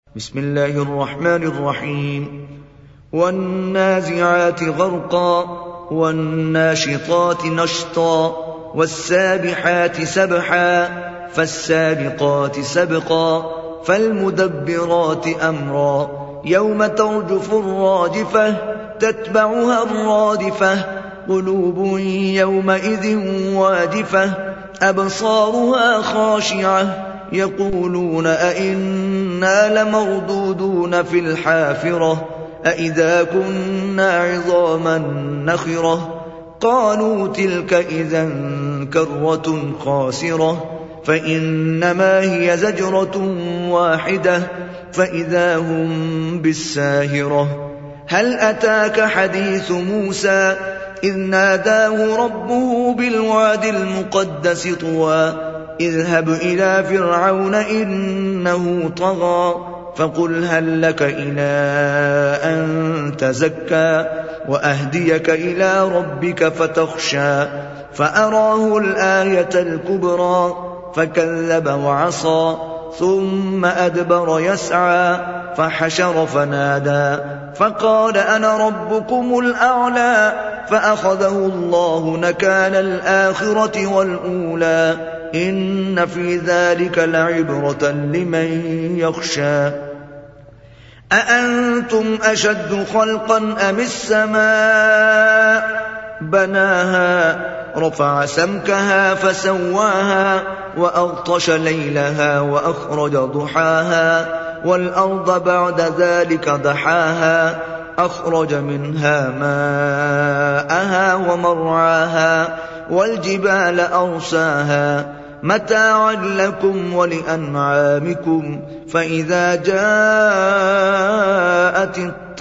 بسم الله الرحمن الرحيم. والنازعات غرقا والناشطات نشطا والسابحات سبحا فالسابقات سبقا فالمدبرات أمرا يوم ترجف الراجفة تتبعها الرادفة قلوب يومئذ واجفة أبصارها خاشعة يقولون أئنا لمردودون في الحافرة أئذا كنا عظاما نخرة قالوا تلك إذا كرة خاسرة فإنما هي زجرة واحدة فإذا هم بالساهرة. هل أتاك حديث موسى إذ ناداه ربه بالواد المقدس طوى اذهب إلى فرعون إنه طغى فقل هل لك إلى أن تزكى وأهديك إلى ربك فتخشى فأراه الآية الكبرى فكذب وعصى ثم أدبر يسعى فحشر فنادى فقال أنا ربكم الأعلى فأخذه الله نكال الآخرة والأولى إن في ذلك لعبرة لمن يخشى. أأنتم أشد خلقا أم السماء بناها رفع سمكها فسواها وأغطش ليلها وأخرج ضحاها والأرض بعد ذلك دحاها أخرج منها ماءها ومرعاها والجبال أرساها متاعا لكم ولأنعامكم فإذا جاءت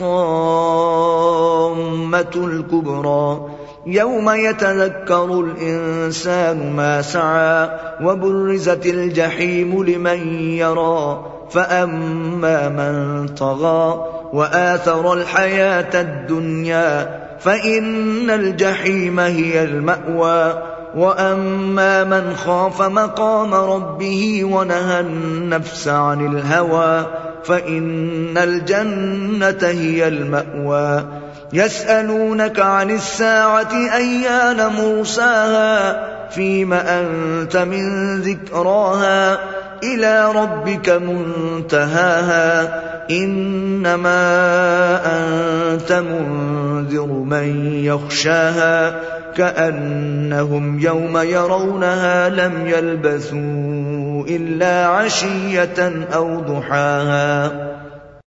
الطامة الكبرى يوم يتذكر الإنسان ما سعى وبرزت الجحيم لمن يرى فأما من طغى وآثر الحياة الدنيا فإن الجحيم هي المأوى وأما من خاف مقام ربه ونهى النفس عن الهوى فإن الجنة هي المأوى. يسألونك عن الساعة أيان مرساها فيم أنت من ذكراها إلى ربك منتهاها إنما أنت منذر من يخشاها كأنهم يوم يرونها لم يلبثوا إلا عشية أو ضحاها.